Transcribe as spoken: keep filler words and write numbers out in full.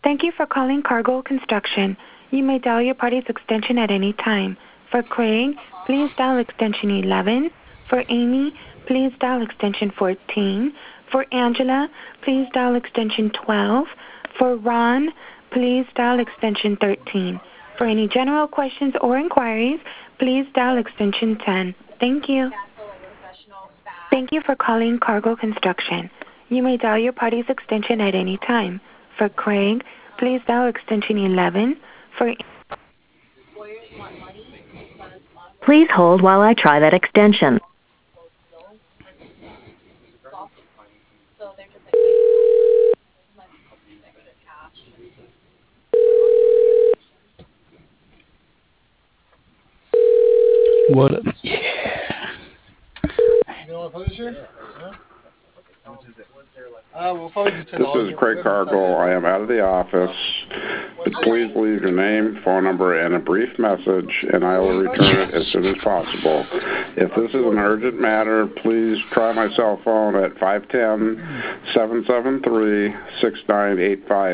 Thank you for calling Cargo Construction. You may dial your party's extension at any time. For Craig, please dial extension eleven. For Amy, please dial extension fourteen. For Angela, please dial extension twelve. For Ron, please dial extension thirteen. For any general questions or inquiries, please dial extension ten. Thank you. Thank you for calling Cargo Construction. You may dial your party's extension at any time. For Craig, please dial extension eleven. For Please hold while I try that extension. What up? Yeah. This is Craig Cargo. I am out of the office. But please leave your name, phone number, and a brief message, and I will return it as soon as possible. If this is an urgent matter, please try my cell phone at five one zero, seven seven three, six nine eight five.